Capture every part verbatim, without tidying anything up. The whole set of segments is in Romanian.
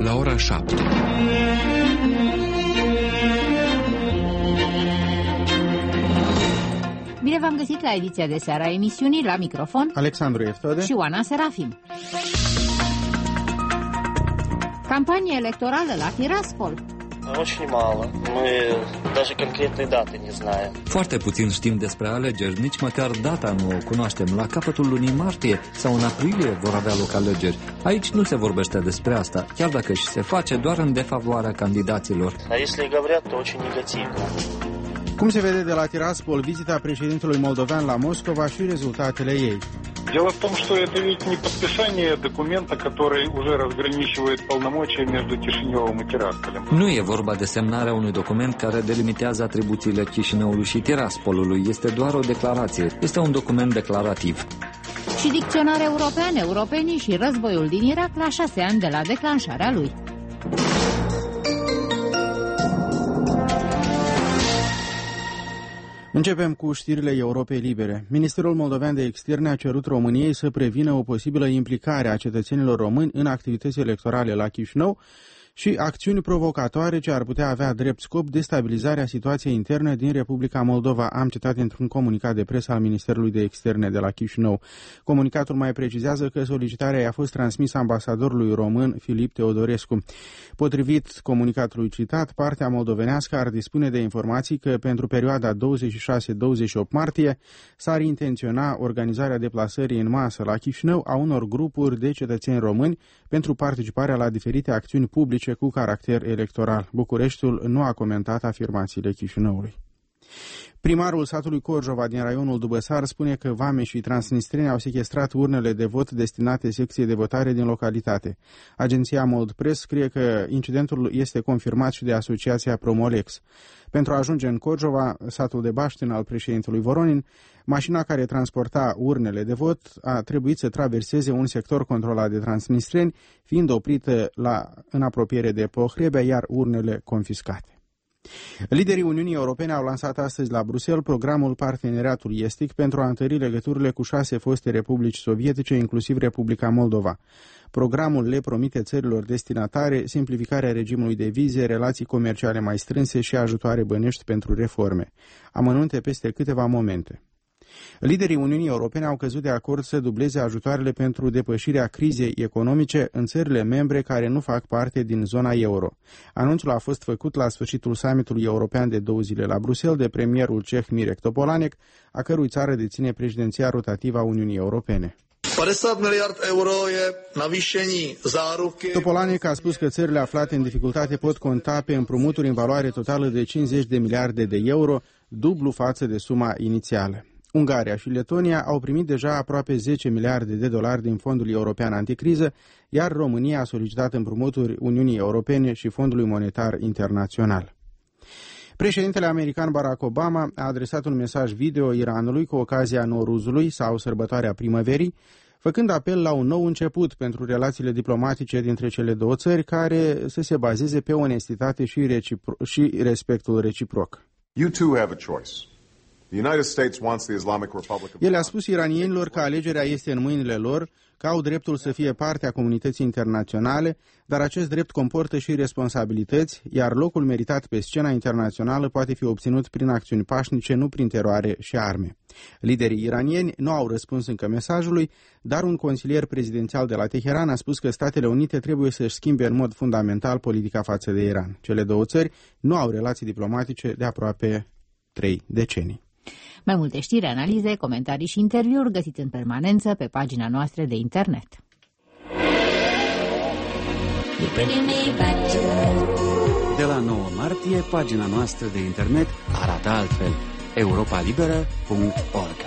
la ora șapte. Bine v-am găsit la ediția de seară a emisiunii, la microfon Alexandru Eftode și Oana Serafim. Campanie electorală la Tiraspol. Очень мало. Мы даже конкретной даты не знаем. Foarte puțin știm despre alegeri, nici măcar data nu o cunoaștem. La capătul lunii martie sau în aprilie vor avea loc alegeri. Aici nu se vorbește despre asta, chiar dacă și se face doar în defavoarea candidaților. А если и говорят, то очень негативно. Cum se vede de la Tiraspol vizita președintelui moldovean la Moscova și rezultatele ei? Дело в том, что это ведь не подписание документа, который уже разграничивает полномочия между Кишиневым и Тирасполем. Nu e vorba de semnarea unui document care delimitează atribuțiile Chișinăului și Tiraspolului. Este doar o declarație. Este un document declarativ. Și dicționar european, europenii și războiul din Irak la șase ani de la declanșarea lui. Începem cu știrile Europei Libere. Ministerul Moldovean de Externe a cerut României să prevină o posibilă implicare a cetățenilor români în activități electorale la Chișinău și acțiuni provocatoare ce ar putea avea drept scop destabilizarea situației interne din Republica Moldova, am citat într-un comunicat de presă al Ministerului de Externe de la Chișinău. Comunicatul mai precizează că solicitarea i-a fost transmisă ambasadorului român Filip Teodorescu. Potrivit comunicatului citat, partea moldovenească ar dispune de informații că pentru perioada douăzeci și șase douăzeci și opt martie s-ar intenționa organizarea deplasării în masă la Chișinău a unor grupuri de cetățeni români pentru participarea la diferite acțiuni publice cu caracter electoral. Bucureștiul nu a comentat afirmațiile Chișinăului. Primarul satului Corjova din raionul Dubăsar spune că vameși și transnistreni au sechestrat urnele de vot destinate secției de votare din localitate. Agenția Moldpress scrie că incidentul este confirmat și de asociația Promolex. Pentru a ajunge în Corjova, satul de Baștin al președintelui Voronin, mașina care transporta urnele de vot a trebuit să traverseze un sector controlat de transnistreni, fiind oprită la, în apropiere de Pohrebea, iar urnele confiscate. Liderii Uniunii Europene au lansat astăzi la Bruxelles programul Parteneriatul Estic pentru a întări legăturile cu șase foste republici sovietice, inclusiv Republica Moldova. Programul le promite țărilor destinatare simplificarea regimului de vize, relații comerciale mai strânse și ajutoare bănești pentru reforme. Amănunte peste câteva momente. Liderii Uniunii Europene au căzut de acord să dubleze ajutoarele pentru depășirea crizei economice în țările membre care nu fac parte din zona euro. Anunțul a fost făcut la sfârșitul summitului european de două zile la Bruxelles de premierul ceh Mirek Topolánek, a cărui țară deține președinția rotativă a Uniunii Europene. padeset miliard euro e navýšení záruky. Topolánek a spus că țările aflate în dificultate pot conta pe împrumuturi în valoare totală de cincizeci de miliarde de euro, dublu față de suma inițială. Ungaria și Letonia au primit deja aproape zece miliarde de dolari din Fondul European Anticriză, iar România a solicitat împrumuturi Uniunii Europene și Fondului Monetar Internațional. Președintele american Barack Obama a adresat un mesaj video Iranului cu ocazia Noruzului sau sărbătoarea primăverii, făcând apel la un nou început pentru relațiile diplomatice dintre cele două țări care să se bazeze pe onestitate și, recipro- și respectul reciproc. You too have a choice. El a spus iranienilor că alegerea este în mâinile lor, că au dreptul să fie parte a comunității internaționale, dar acest drept comportă și responsabilități, iar locul meritat pe scena internațională poate fi obținut prin acțiuni pașnice, nu prin teroare și arme. Liderii iranieni nu au răspuns încă mesajului, dar un consilier prezidențial de la Teheran a spus că Statele Unite trebuie să-și schimbe în mod fundamental politica față de Iran. Cele două țări nu au relații diplomatice de aproape trei decenii. Mai multe știri, analize, comentarii și interviuri găsiți în permanență pe pagina noastră de internet. De la nouă martie, pagina noastră de internet arată altfel: europa liberă punct org.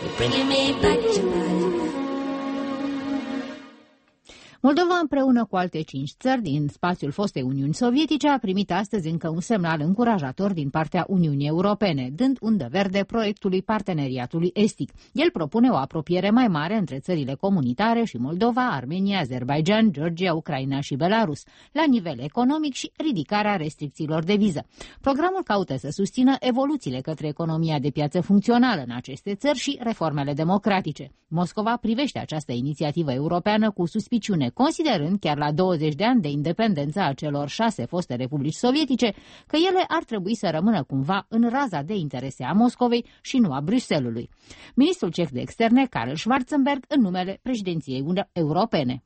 Moldova, împreună cu alte cinci țări din spațiul fostei Uniuni Sovietice, a primit astăzi încă un semnal încurajator din partea Uniunii Europene, dând undă verde proiectului Parteneriatului Estic. El propune o apropiere mai mare între țările comunitare și Moldova, Armenia, Azerbaijan, Georgia, Ucraina și Belarus, la nivel economic și ridicarea restricțiilor de viză. Programul caută să susțină evoluțiile către economia de piață funcțională în aceste țări și reformele democratice. Moscova privește această inițiativă europeană cu suspiciune susține, considerând, chiar la douăzeci de ani de independență a celor șase foste republici sovietice, că ele ar trebui să rămână cumva în raza de interese a Moscovei și nu a Bruxellesului. Ministrul ceh de externe, Karel Schwarzenberg, în numele președinției europene.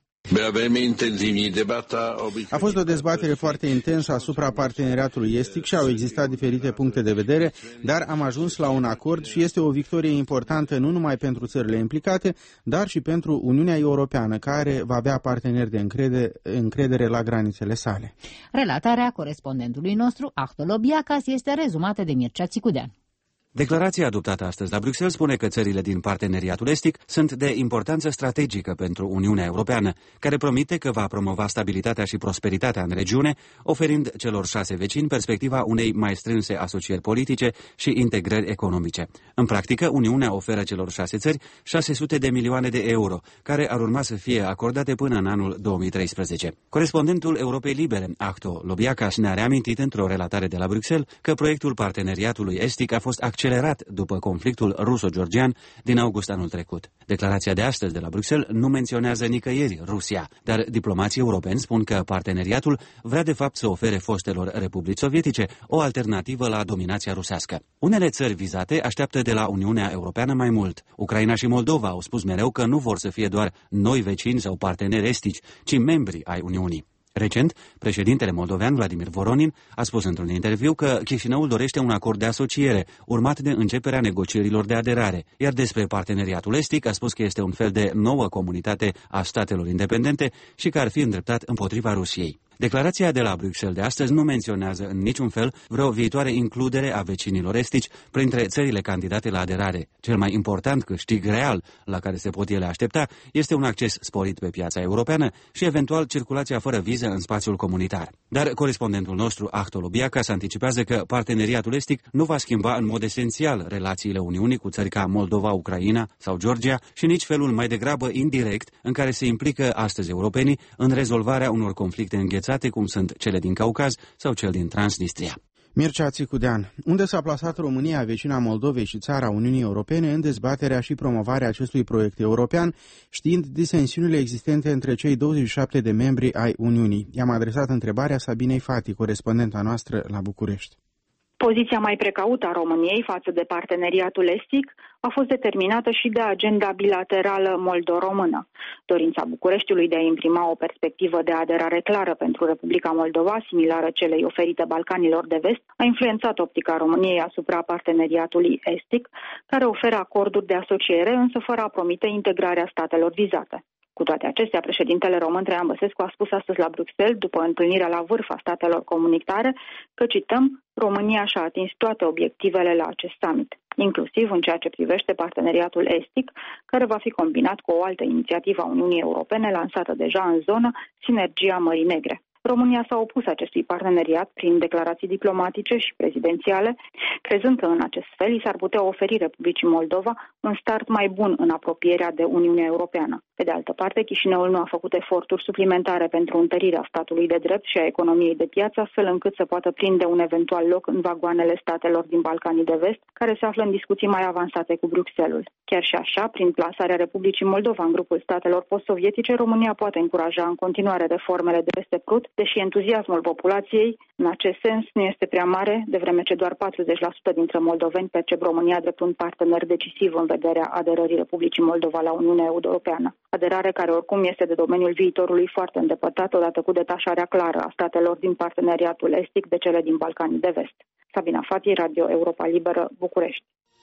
A fost o dezbatere foarte intensă asupra parteneriatului estic și au existat diferite puncte de vedere, dar am ajuns la un acord și este o victorie importantă nu numai pentru țările implicate, dar și pentru Uniunea Europeană, care va avea parteneri de încredere, încredere la granițele sale. Relatarea corespondentului nostru, Ahto Lobiacas, este rezumată de Mircea Țicudean. Declarația adoptată astăzi la Bruxelles spune că țările din parteneriatul estic sunt de importanță strategică pentru Uniunea Europeană, care promite că va promova stabilitatea și prosperitatea în regiune, oferind celor șase vecini perspectiva unei mai strânse asocieri politice și integrări economice. În practică, Uniunea oferă celor șase țări șase sute de milioane de euro, care ar urma să fie acordate până în anul două mii treisprezece. Corespondentul Europei Libere, Ahto Lobiacas, ne-a reamintit într-o relatare de la Bruxelles că proiectul parteneriatului estic a fost accelerat după conflictul ruso-georgian din august anul trecut. Declarația de astăzi de la Bruxelles nu menționează nicăieri Rusia, dar diplomații europeni spun că parteneriatul vrea de fapt să ofere fostelor republici sovietice o alternativă la dominația rusească. Unele țări vizate așteaptă de la Uniunea Europeană mai mult. Ucraina și Moldova au spus mereu că nu vor să fie doar noi vecini sau parteneri estici, ci membri ai Uniunii. Recent, președintele moldovean Vladimir Voronin a spus într-un interviu că Chișinăul dorește un acord de asociere, urmat de începerea negocierilor de aderare, iar despre parteneriatul estic a spus că este un fel de nouă comunitate a statelor independente și că ar fi îndreptat împotriva Rusiei. Declarația de la Bruxelles de astăzi nu menționează în niciun fel vreo viitoare includere a vecinilor estici printre țările candidate la aderare. Cel mai important câștig real la care se pot ele aștepta este un acces sporit pe piața europeană și eventual circulația fără viză în spațiul comunitar. Dar corespondentul nostru, Ahto Lobiacas, anticipează că parteneriatul estic nu va schimba în mod esențial relațiile Uniunii cu țări ca Moldova, Ucraina sau Georgia și nici felul mai degrabă indirect în care se implică astăzi europenii în rezolvarea unor conflicte înghețate, cum sunt cele din Caucaz sau cel din Transnistria. Mircea Țicudean, unde s-a plasat România, vecina Moldovei și țara Uniunii Europene, în dezbaterea și promovarea acestui proiect european, știind disensiunile existente între cei douăzeci și șapte de membri ai Uniunii? I-am adresat întrebarea Sabinei Fati, corespondenta noastră la București. Poziția mai precaută a României față de parteneriatul estic a fost determinată și de agenda bilaterală moldo-română. Dorința Bucureștiului de a imprima o perspectivă de aderare clară pentru Republica Moldova, similară celei oferite Balcanilor de Vest, a influențat optica României asupra parteneriatului estic, care oferă acorduri de asociere, însă fără a promite integrarea statelor vizate. Cu toate acestea, președintele român Traian Băsescu a spus astăzi la Bruxelles, după întâlnirea la vârf a statelor comunitare, că, cităm, România și-a atins toate obiectivele la acest summit, inclusiv în ceea ce privește parteneriatul estic, care va fi combinat cu o altă inițiativă a Uniunii Europene lansată deja în zonă, Sinergia Mării Negre. România s-a opus acestui parteneriat prin declarații diplomatice și prezidențiale, crezând că în acest fel i s-ar putea oferi Republicii Moldova un start mai bun în apropierea de Uniunea Europeană. Pe de altă parte, Chișinăul nu a făcut eforturi suplimentare pentru întărirea statului de drept și a economiei de piață, astfel încât să poată prinde un eventual loc în vagoanele statelor din Balcanii de Vest, care se află în discuții mai avansate cu Bruxelles. Chiar și așa, prin plasarea Republicii Moldova în grupul statelor post-sovietice, România poate încuraja în continuare reformele de peste Prut, deși entuziasmul populației în acest sens nu este prea mare, de vreme ce doar patruzeci la sută dintre moldoveni percep România drept un partener decisiv în vederea aderării Republicii Moldova la Uniunea Europeană. Aderare care oricum este de domeniul viitorului foarte îndepărtat, odată cu detașarea clară a statelor din parteneriatul estic de cele din Balcanii de Vest. Sabina Fati, Radio Europa Liberă, București.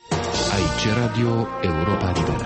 Aici Radio Europa Liberă.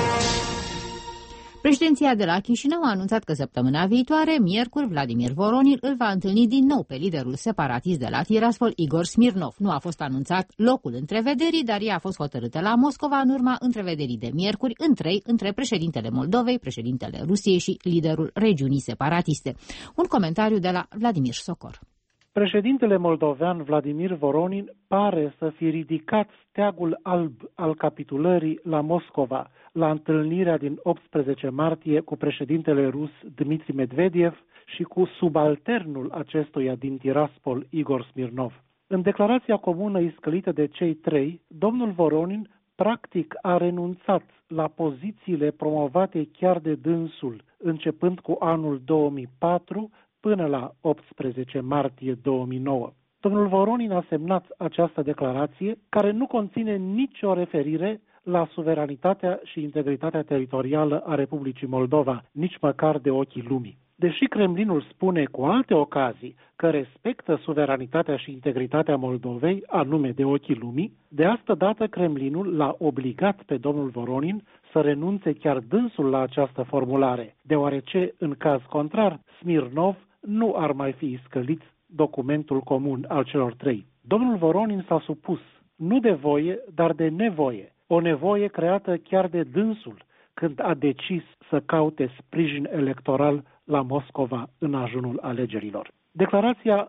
Președinția de la Chișinău a anunțat că săptămâna viitoare, miercuri, Vladimir Voronin îl va întâlni din nou pe liderul separatist de la Tiraspol, Igor Smirnov. Nu a fost anunțat locul întrevederii, dar ea a fost hotărâtă la Moscova în urma întrevederii de miercuri între, între președintele Moldovei, președintele Rusiei și liderul regiunii separatiste. Un comentariu de la Vladimir Socor. Președintele moldovean Vladimir Voronin pare să fi ridicat steagul alb al capitulării la Moscova, la întâlnirea din optsprezece martie cu președintele rus Dmitri Medvedev și cu subalternul acestuia din Tiraspol, Igor Smirnov. În declarația comună iscălită de cei trei, domnul Voronin practic a renunțat la pozițiile promovate chiar de dânsul începând cu anul două mii patru până la optsprezece martie două mii nouă. Domnul Voronin a semnat această declarație, care nu conține nicio referire la suveranitatea și integritatea teritorială a Republicii Moldova, nici măcar de ochii lumii. Deși Kremlinul spune cu alte ocazii că respectă suveranitatea și integritatea Moldovei, anume de ochii lumii, de asta dată Kremlinul l-a obligat pe domnul Voronin să renunțe chiar dânsul la această formulare, deoarece, în caz contrar, Smirnov nu ar mai fi iscălit documentul comun al celor trei. Domnul Voronin s-a supus, nu de voie, dar de nevoie, o nevoie creată chiar de dânsul, când a decis să caute sprijin electoral la Moscova în ajunul alegerilor. Declarația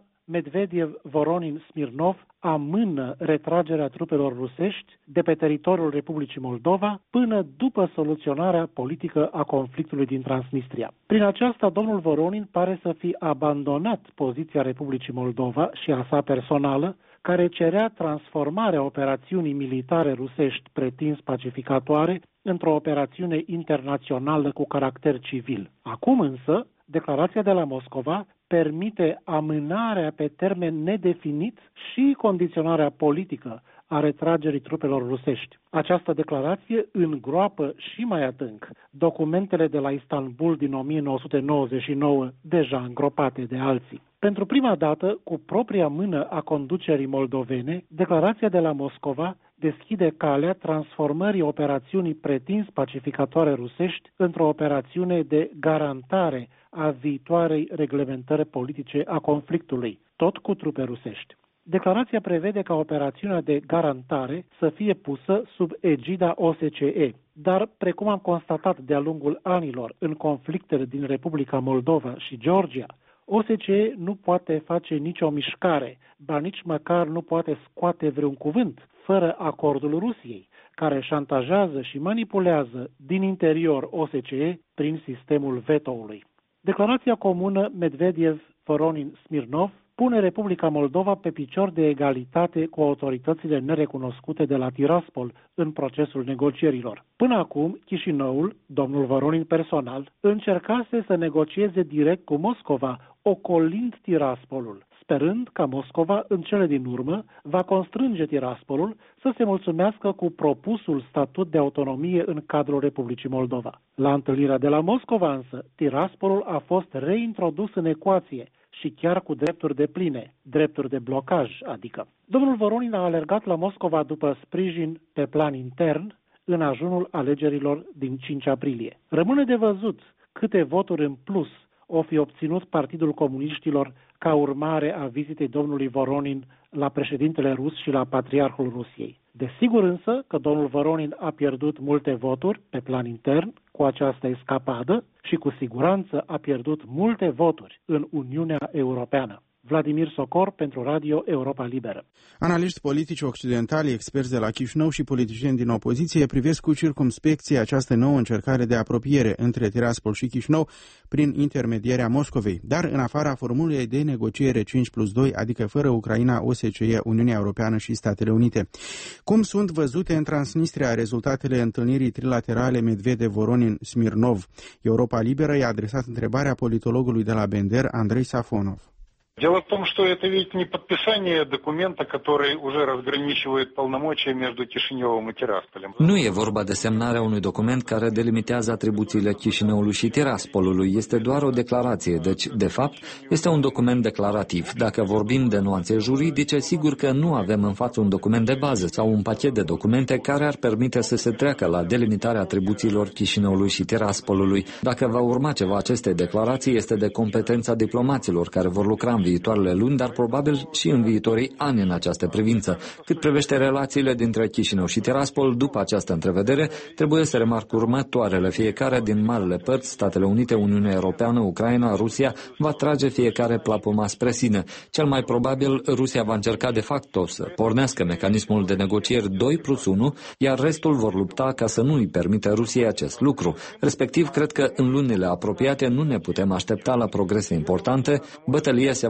Medvedev-Voronin-Smirnov amână retragerea trupelor rusești de pe teritoriul Republicii Moldova până după soluționarea politică a conflictului din Transnistria. Prin aceasta, domnul Voronin pare să fi abandonat poziția Republicii Moldova și a sa personală, care cerea transformarea operațiunii militare rusești pretins pacificatoare într-o operațiune internațională cu caracter civil. Acum însă, declarația de la Moscova permite amânarea pe termen nedefinit și condiționarea politică a retragerii trupelor rusești. Această declarație îngroapă și mai adânc documentele de la Istanbul din o mie nouă sute nouăzeci și nouă, deja îngropate de alții. Pentru prima dată, cu propria mână a conducerii moldovene, declarația de la Moscova deschide calea transformării operațiunii pretins pacificatoare rusești într-o operațiune de garantare a viitoarei reglementări politice a conflictului, tot cu trupe rusești. Declarația prevede ca operațiunea de garantare să fie pusă sub egida O S C E, dar, precum am constatat de-a lungul anilor în conflictele din Republica Moldova și Georgia, O S C E nu poate face nicio mișcare, ba nici măcar nu poate scoate vreun cuvânt, fără acordul Rusiei, care șantajează și manipulează din interior O S C E prin sistemul vetoului. Declarația comună Medvedev-Voronin-Smirnov pune Republica Moldova pe picior de egalitate cu autoritățile nerecunoscute de la Tiraspol în procesul negocierilor. Până acum, Chișinăul, domnul Voronin personal, încercase să negocieze direct cu Moscova, ocolind Tiraspolul, sperând ca Moscova, în cele din urmă, va constrânge Tiraspolul să se mulțumească cu propusul statut de autonomie în cadrul Republicii Moldova. La întâlnirea de la Moscova însă, Tiraspolul a fost reintrodus în ecuație și chiar cu drepturi depline, drepturi de blocaj, adică. Domnul Voronin a alergat la Moscova după sprijin pe plan intern în ajunul alegerilor din cinci aprilie. Rămâne de văzut câte voturi în plus o fi obținut Partidul Comuniștilor ca urmare a vizitei domnului Voronin la președintele rus și la patriarhul Rusiei. Desigur însă că domnul Voronin a pierdut multe voturi pe plan intern cu această escapadă și cu siguranță a pierdut multe voturi în Uniunea Europeană. Vladimir Socor pentru Radio Europa Liberă. Analiști politici occidentali, experți de la Chișinău și politicieni din opoziție privesc cu circumspecție această nouă încercare de apropiere între Tiraspol și Chișinău prin intermedierea Moscovei, dar în afara formulei de negociere cinci plus doi, adică fără Ucraina, O S C E, Uniunea Europeană și Statele Unite. Cum sunt văzute în Transnistria rezultatele întâlnirii trilaterale Medvedev-Voronin-Smirnov? Europa Liberă i-a adresat întrebarea politologului de la Bender, Andrei Safonov. Дело в том, что это ведь не подписание документа, который уже разграничивает полномочия между Кишиневым и Тирасполем. Nu e vorba de semnarea unui document care delimitează atribuțiile Chișinăului și Tiraspolului. Este doar o declarație, deci, de fapt, este un document declarativ. Dacă vorbim de nuanțe juridice, sigur că nu avem în față un document de bază sau un pachet de documente care ar permite să se treacă la delimitarea atribuțiilor Chișinăului și Tiraspolului. Dacă va urma ceva acestei declarații, este de competența diplomaților care vor lucra în viitoarele luni, dar probabil și în viitorii ani în această privință. Cât privește relațiile dintre Chișinău și Tiraspol, după această întrevedere, trebuie să remarc următoarele. Fiecare din marele părți, Statele Unite, Uniunea Europeană, Ucraina, Rusia, va trage fiecare plapuma spre sine. Cel mai probabil, Rusia va încerca de facto să pornească mecanismul de negocieri doi plus unu, iar restul vor lupta ca să nu îi permită Rusiei acest lucru. Respectiv, cred că în lunile apropiate nu ne putem aștepta la progrese importante. Bătălia se va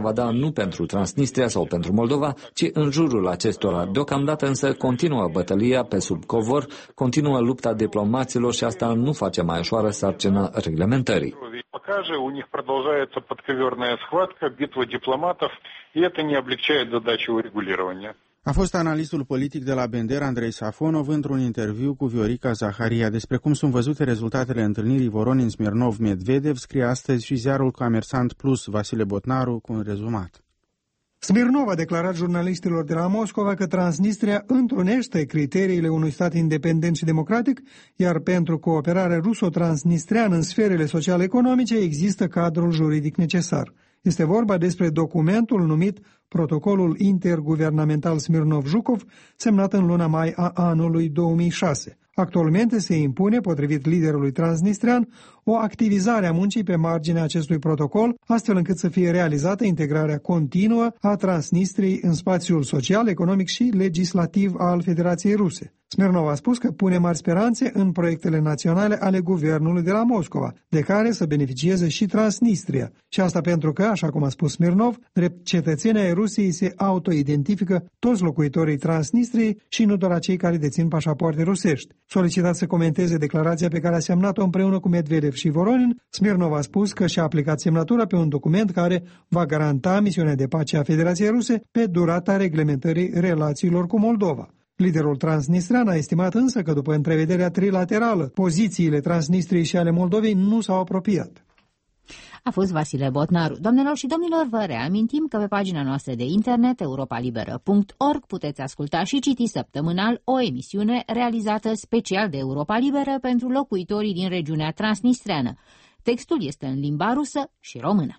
va da nu pentru Transnistria sau pentru Moldova, ci în jurul acestora. Deocamdată însă continuă bătălia pe sub covor, continuă lupta diplomaților și asta nu face mai ușoară sarcina reglementării. Пока же у них продолжается подковерная схватка, битва дипломатов, и это не облегчает задачу урегулирования. A fost analistul politic de la Bender, Andrei Safonov, într-un interviu cu Viorica Zaharia. Despre cum sunt văzute rezultatele întâlnirii Voronin-Smirnov-Medvedev, scrie astăzi și ziarul Comerçant Plus, Vasile Botnaru, cu un rezumat. Smirnov a declarat jurnaliștilor de la Moscova că Transnistria întrunește criteriile unui stat independent și democratic, iar pentru cooperarea ruso-transnistreană în sferele sociale-economice există cadrul juridic necesar. Este vorba despre documentul numit Protocolul Interguvernamental Smirnov-Zhukov, semnat în luna mai a anului două mii șase. Actualmente se impune, potrivit liderului transnistrean, o activizare a muncii pe marginea acestui protocol, astfel încât să fie realizată integrarea continuă a Transnistriei în spațiul social, economic și legislativ al Federației Ruse. Smirnov a spus că pune mari speranțe în proiectele naționale ale guvernului de la Moscova, de care să beneficieze și Transnistria. Și asta pentru că, așa cum a spus Smirnov, drept cetățenii ai Rusiei se autoidentifică toți locuitorii Transnistriei și nu doar cei care dețin pașapoarte rusești. Solicitat să comenteze declarația pe care a semnat-o împreună cu Medvedev și Voronin, Smirnov a spus că și-a aplicat semnătura pe un document care va garanta misiunea de pace a Federației Ruse pe durata reglementării relațiilor cu Moldova. Liderul transnistrean a estimat însă că după întrevederea trilaterală, pozițiile Transnistriei și ale Moldovei nu s-au apropiat. A fost Vasile Botnaru. Doamnelor și domnilor, vă reamintim că pe pagina noastră de internet europa liberă punct org puteți asculta și citi săptămânal o emisiune realizată special de Europa Liberă pentru locuitorii din regiunea transnistreană. Textul este în limba rusă și română.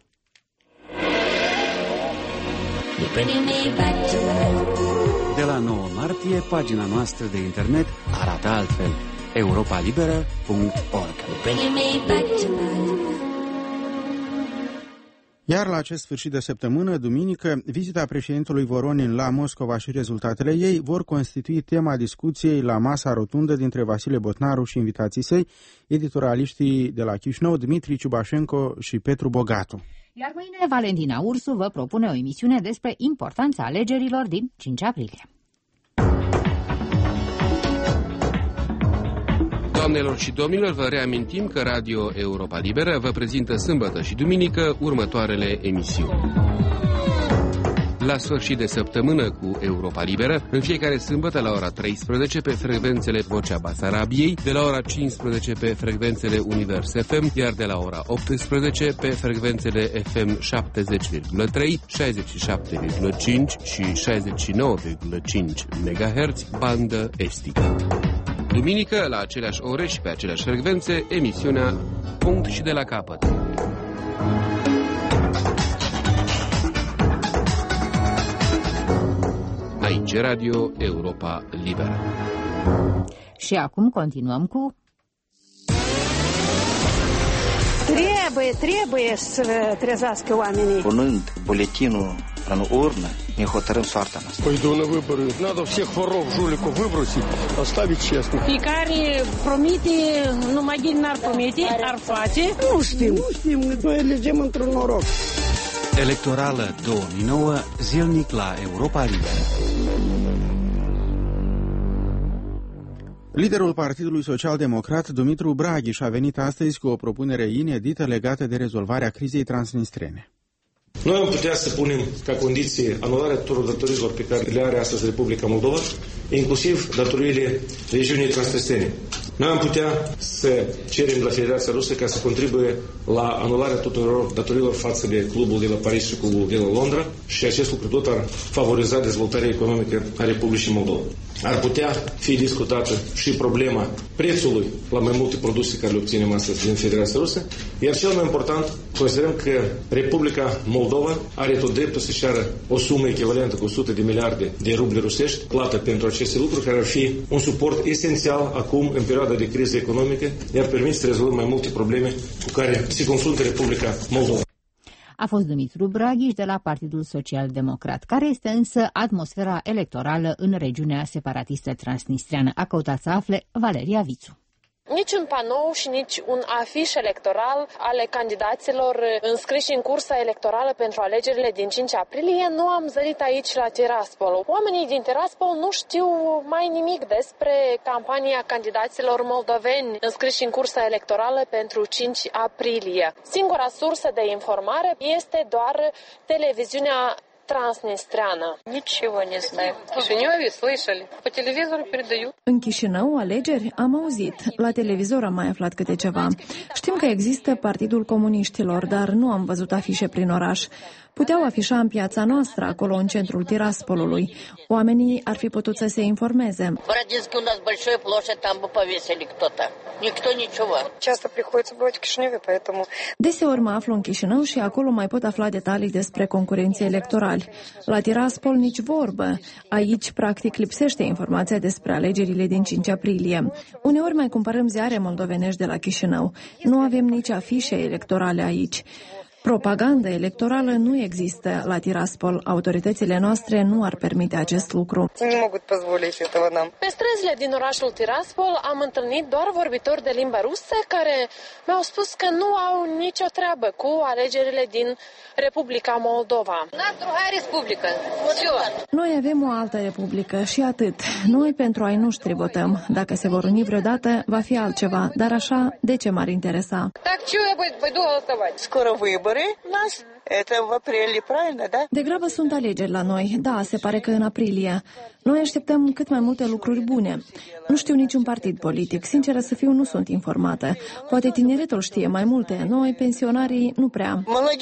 De la nouă martie, pagina noastră de internet arată altfel. europa liberă punct org. Iar la acest sfârșit de săptămână, duminică, vizita președintelui Voronin la Moscova și rezultatele ei vor constitui tema discuției la masa rotundă dintre Vasile Botnaru și invitații săi, editorialiștii de la Chișinău, Dmitri Ciubașenko și Petru Bogatu. Iar mâine, Valentina Ursu vă propune o emisiune despre importanța alegerilor din cinci aprilie. Doamnelor și domnilor, vă reamintim că Radio Europa Liberă vă prezintă sâmbătă și duminică următoarele emisiuni. La sfârșit de săptămână cu Europa Liberă, în fiecare sâmbătă la ora treisprezece pe frecvențele Vocea Basarabiei, de la ora cincisprezece pe frecvențele Univers F M, iar de la ora optsprezece pe frecvențele F M șaptezeci virgulă trei, șaizeci și șapte virgulă cinci și șaizeci și nouă virgulă cinci megahertz, bandă estică. Duminică, la aceleași ore și pe aceleași frecvențe, emisiunea Punct și de la capăt. Aici Radio Europa Liberă. Și acum continuăm cu... Trebuie, trebuie să trezească oamenii. Punând buletinul în urnă, ne hotărâm soarta noastră. Păidu на выборы. Надо всех воров, жуликов выбросить, оставить честных. Fiecare promite, numai din n-ar promite, ar face. Nu știm, nu știm, noi elegem într-un noroc. Electorală două mii nouă, zilnic la Europa Liberă. Liderul Partidului Social-Democrat, Dumitru Braghiș, a venit astăzi cu o propunere inedită legată de rezolvarea crizei transnistrene. Noi am putea să punem ca condiție anularea tuturor datorilor pe care le are astăzi Republica Moldova, inclusiv datoriile regiunii transnistrene. Noi am putea să cerem la Federația Rusă ca să contribuie la anularea tuturor datorilor față de clubul de la Paris și clubul de la Londra și acest lucru tot ar favoriza dezvoltarea economică a Republicii Moldova. Ar putea fi discutată și problema prețului la mai multe produse care le obținem astăzi din Federația Rusă, iar cel mai important, considerăm că Republica Moldova are tot dreptul să-și ceară o sumă echivalentă cu o sută de miliarde de ruble rusești, plată pentru aceste lucruri, care ar fi un suport esențial acum, în perioada de criză economică, iar permite să rezolvăm mai multe probleme cu care se confruntă Republica Moldova. A fost Dumitru Braghiș de la Partidul Social-Democrat. Care este însă atmosfera electorală în regiunea separatistă transnistreană? A căutat să afle Valeria Vițu. Nici un panou și nici un afiș electoral ale candidaților înscriși în cursa electorală pentru alegerile din cinci aprilie nu am zărit aici la Tiraspol. Oamenii din Tiraspol nu știu mai nimic despre campania candidaților moldoveni înscriși în cursa electorală pentru cinci aprilie. Singura sursă de informare este doar televiziunea transnistreană. Ничего не знаю. В Кишиневе слышали. По телевизору передают. În Chișinău, alegeri, am auzit. La televizor am mai aflat câte ceva. Știm că există Partidul Comuniștilor, dar nu am văzut afișe prin oraș. Puteau afișa în piața noastră, acolo în centrul Tiraspolului. Oamenii ar fi putut să se informeze. Бородинский у нас большая площадь, там бы повесили кто-то. Никто ничего. Часто приходится бывать в Кишиневе, поэтому... Deseori mă aflu în Chișinău și acolo mai pot afla detalii despre concurenții electorali. La Tiraspol nici vorbă. Aici, practic, lipsește informația despre alegerile din cinci aprilie. Uneori mai cumpărăm ziare moldovenești de la Chișinău. Nu avem nici afișe electorale aici. Propaganda electorală nu există la Tiraspol. Autoritățile noastre nu ar permite acest lucru. Pe străzile din orașul Tiraspol am întâlnit doar vorbitori de limba rusă care mi-au spus că nu au nicio treabă cu alegerile din Republica Moldova. Noi avem o altă republică și atât. Noi pentru ai noștri votăm. Dacă se vor uni vreodată, va fi altceva. Dar așa, de ce m-ar interesa? Degrabă sunt alegeri la noi. Da, se pare că în aprilie. Noi așteptăm cât mai multe lucruri bune. Nu știu niciun partid politic. Sinceră să fiu, nu sunt informată. Poate tineretul știe mai multe. Noi, pensionarii, nu prea.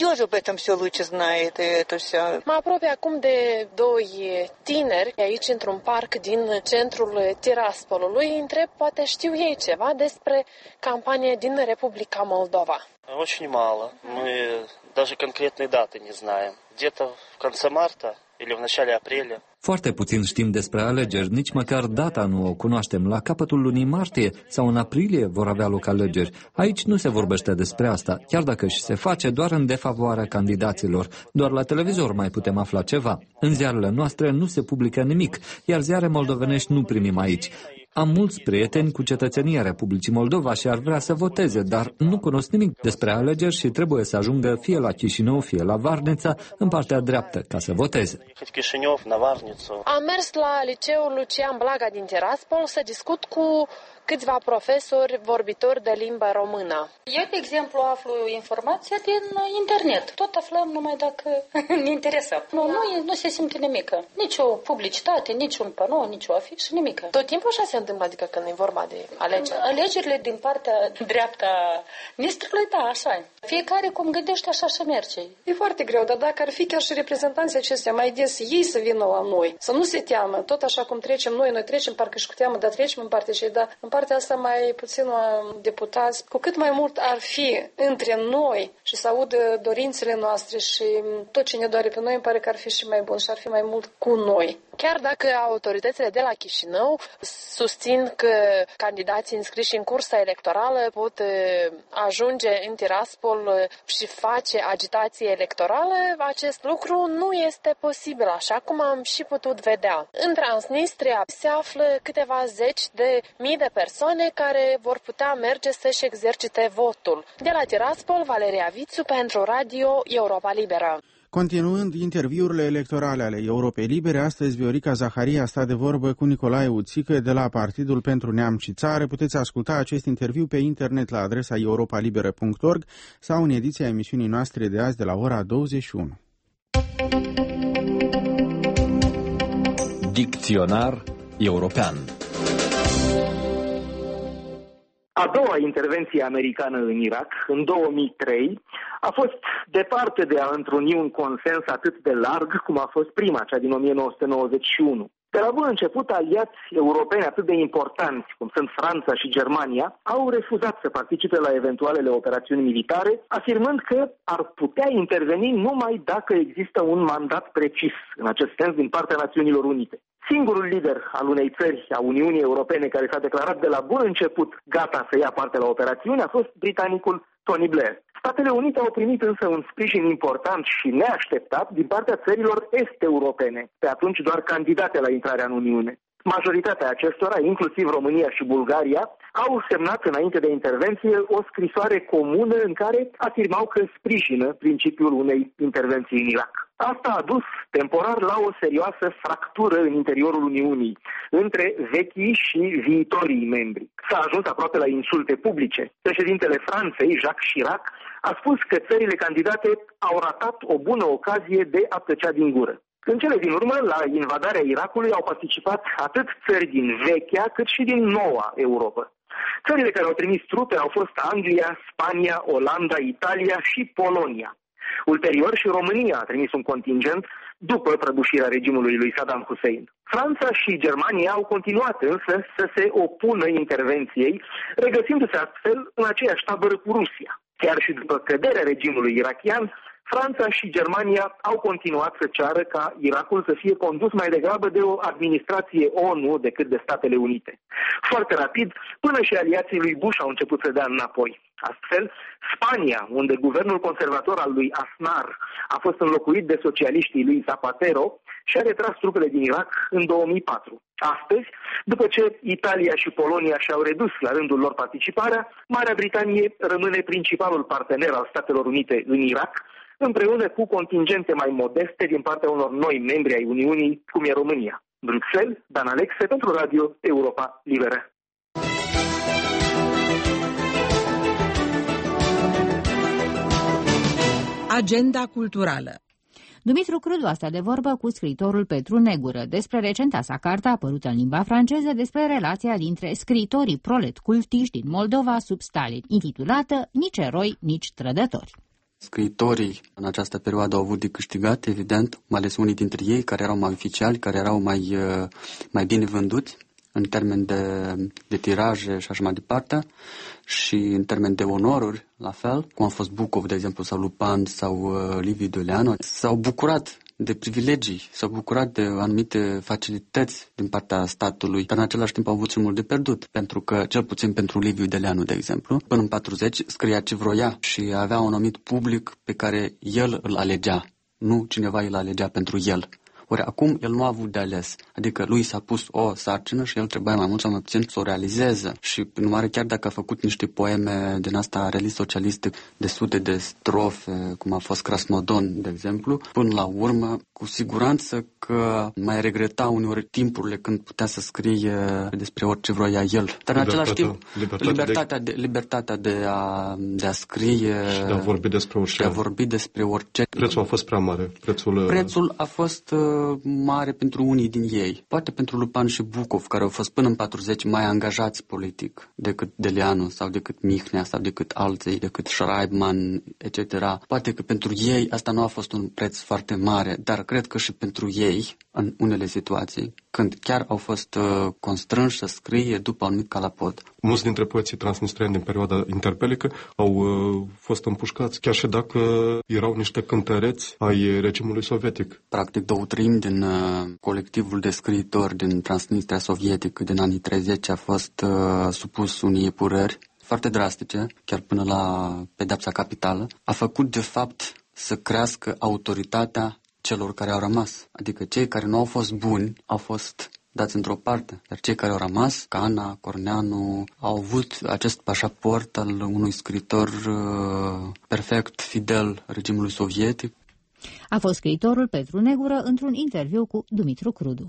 Mă apropie acum de doi tineri aici într-un parc din centrul Tiraspolului. Întreb, poate știu ei ceva despre campania din Republica Moldova. Очень мало. Мы даже конкретной даты не знаем. Где-то в конце марта или в начале апреля. Foarte puțin știm despre alegeri, nici măcar data nu o cunoaștem. La capătul lunii martie sau în aprilie vor avea loc alegeri. Aici nu se vorbește despre asta, chiar dacă și se face doar în defavoarea candidaților. Doar la televizor mai putem afla ceva. În ziarele noastre nu se publică nimic, iar ziare moldovenești nu primim aici. Am mulți prieteni cu cetățenia Republicii Moldova și ar vrea să voteze, dar nu cunosc nimic despre alegeri și trebuie să ajungă fie la Chișinău, fie la Varnița, în partea dreaptă, ca să voteze. Am mers la liceul Lucian Blaga din Tiraspol să discut cu câțiva profesori vorbitori de limba română. Eu, de exemplu, aflu informația din internet. Tot aflăm numai dacă ne interesăm. Nu, nu, nu se simte nimic. Nici o publicitate, nici un panou, nici o afișă, nimic. Tot timpul așa se întâmplă, adică când e vorba de alegeri. Alegerile din partea dreapta Nistrului, da, așa e. Fiecare cum gândește, așa și merge. E foarte greu, dar dacă ar fi chiar și reprezentanții acestea mai des ei să vină la noi, să nu se teamă, tot așa cum trecem noi, noi trecem parcă și cu teamă, dar trecem în partea și dar în partea asta mai puțin deputați, cu cât mai mult ar fi între noi și să audă dorințele noastre și tot ce ne doare pe noi, îmi pare că ar fi și mai bun și ar fi mai mult cu noi. Chiar dacă autoritățile de la Chișinău susțin că candidații înscriși în cursa electorală pot ajunge în Tiraspol și face agitație electorală, acest lucru nu este posibil, așa cum am și putut vedea. În Transnistria se află câteva zeci de mii de persoane care vor putea merge să-și exercite votul. De la Tiraspol, Valeria Vițu pentru Radio Europa Liberă. Continuând interviurile electorale ale Europei Libere, astăzi Viorica Zaharia a stat de vorbă cu Nicolae Uțică de la Partidul pentru Neam și Țară. Puteți asculta acest interviu pe internet la adresa europa liberă punct org sau în ediția emisiunii noastre de azi de la ora douăzeci și unu. Dicționar european. A doua intervenție americană în Irak, în două mii trei, a fost departe de a întruni un consens atât de larg cum a fost prima, cea din o mie nouă sute nouăzeci și unu. De la bun început, aliați europeni atât de importanți, cum sunt Franța și Germania, au refuzat să participe la eventualele operațiuni militare, afirmând că ar putea interveni numai dacă există un mandat precis, în acest sens, din partea Națiunilor Unite. Singurul lider al unei țări a Uniunii Europene care s-a declarat de la bun început gata să ia parte la operațiune a fost britanicul Tony Blair. Statele Unite au primit însă un sprijin important și neașteptat din partea țărilor est-europene, pe atunci doar candidate la intrarea în Uniune. Majoritatea acestora, inclusiv România și Bulgaria, au semnat înainte de intervenție o scrisoare comună în care afirmau că sprijină principiul unei intervenții în Irak. Asta a dus temporar la o serioasă fractură în interiorul Uniunii între vechii și viitorii membri. S-a ajuns aproape la insulte publice. Președintele Franței, Jacques Chirac, a spus că țările candidate au ratat o bună ocazie de a tăcea din gură. În cele din urmă, la invadarea Irakului au participat atât țări din vechea, cât și din noua Europa. Țările care au trimis trupe au fost Anglia, Spania, Olanda, Italia și Polonia. Ulterior și România a trimis un contingent după prăbușirea regimului lui Saddam Hussein. Franța și Germania au continuat însă să se opună intervenției, regăsindu-se astfel în aceeași tabără cu Rusia. Chiar și după căderea regimului irakian, Franța și Germania au continuat să ceară ca Irakul să fie condus mai degrabă de o administrație ONU decât de Statele Unite. Foarte rapid, până și aliații lui Bush au început să dea înapoi. Astfel, Spania, unde guvernul conservator al lui Aznar a fost înlocuit de socialiștii lui Zapatero, și-a retras trupele din Irak în două mii patru. Astăzi, după ce Italia și Polonia și-au redus la rândul lor participarea, Marea Britanie rămâne principalul partener al Statelor Unite în Irak, împreună cu contingente mai modeste din partea unor noi membri ai Uniunii, cum e România. Bruxelles, Dan Alexe pentru Radio Europa Liberă. Agenda culturală. Dumitru Crudu a stat de vorbă cu scriitorul Petru Negură despre recenta sa carte apărută în limba franceză despre relația dintre scriitorii prolet cultiști din Moldova sub Stalin, intitulată Nici eroi, nici trădători. Scriitorii în această perioadă au avut de câștigat, evident, mai ales unii dintre ei care erau mai oficiali, care erau mai, mai bine vânduți în termen de, de tiraje și așa mai departe, și în termen de onoruri, la fel, cum a fost Bucov, de exemplu, sau Lupan sau uh, Liviu Dăuleanu, s-au bucurat de privilegii, s-au bucurat de anumite facilități din partea statului, dar în același timp au avut și mult de pierdut, pentru că, cel puțin pentru Liviu Dăuleanu, de exemplu, până în patruzeci scria ce vroia și avea un anumit public pe care el îl alegea, nu cineva îl alegea pentru el. Ori acum el nu a avut de ales, adică lui s-a pus o sarcină și el trebuia mai mult sau mai puțin să o realizeze. Și prin urmare, chiar dacă a făcut niște poeme din asta realist-socialiste de sute de strofe, cum a fost Krasnodon, de exemplu, până la urmă, cu siguranță că mai regreta uneori timpurile când putea să scrie despre orice vroia el. Dar în același timp, libertatea, libertatea, de, libertatea de, a, de a scrie și de a vorbi despre orice. De a vorbi despre orice. Prețul a fost prea mare. Prețul, Prețul a fost mare pentru unii din ei. Poate pentru Lupan și Bucov, care au fost până în patruzeci mai angajați politic decât Deleanu sau decât Mihnea sau decât alții, decât Schreibman, et cetera. Poate că pentru ei asta nu a fost un preț foarte mare, dar cred că și pentru ei, în unele situații, când chiar au fost uh, constrânși să scrie după un anumit calapod. Mulți dintre poeții transnistrieni din perioada interbelică au uh, fost împușcați, chiar și dacă erau niște cântăreți ai regimului sovietic. Practic două treimi din uh, colectivul de scriitori din Transnistria sovietică din anii treizeci a fost uh, supus unei epurări foarte drastice, chiar până la pedepsa capitală. A făcut de fapt să crească autoritatea celor care au rămas. Adică cei care nu au fost buni au fost dați într-o parte, dar cei care au rămas, Cana, Corneanu, au avut acest pașaport al unui scriitor uh, perfect, fidel regimului sovietic. A fost scriitorul Petru Negură într-un interviu cu Dumitru Crudu.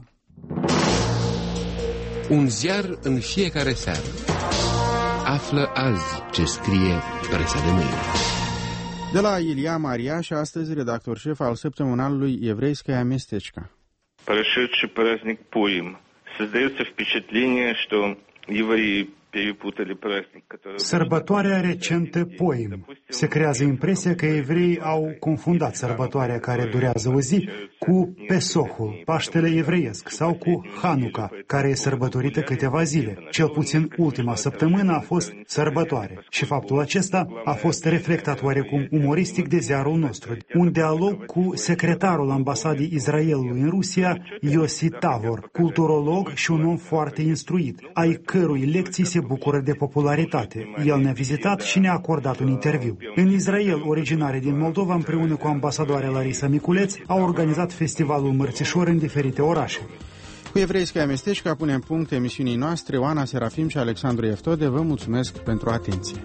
Un ziar în fiecare seară. Află azi ce scrie presa de mâine. De la Ilia Maria și astăzi redactor șef al săptămânalului Еврейская местечко. Прошедший праздник Пурим. Создается впечатление, что евреи перепутали праздник, который... Sărbătoarea recentă Purim. Se creează impresia că evreii au confundat sărbătoarea care durează o zi cu Pesohul, Paștele evreiesc, sau cu Hanuca, care e sărbătorită câteva zile. Cel puțin ultima săptămână a fost sărbătoare. Și faptul acesta a fost reflectat oarecum umoristic de ziarul nostru. Un dialog cu secretarul ambasadei Israelului în Rusia, Yossi Tavor, culturolog și un om foarte instruit, ai cărui lecții se bucură de popularitate. El ne-a vizitat și ne-a acordat un interviu. În Israel, originare din Moldova, împreună cu ambasadoarea Larisa Miculeț, au organizat Festivalul Mărțișor în diferite orașe. Cu Evreiskaya Mesteșca punem punct emisiunii noastre. Oana Serafim și Alexandru Eftode vă mulțumesc pentru atenție.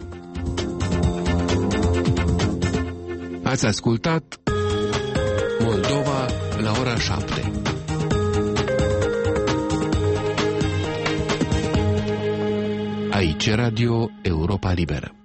Ați ascultat Moldova la ora șapte. Aici Radio Europa Liberă.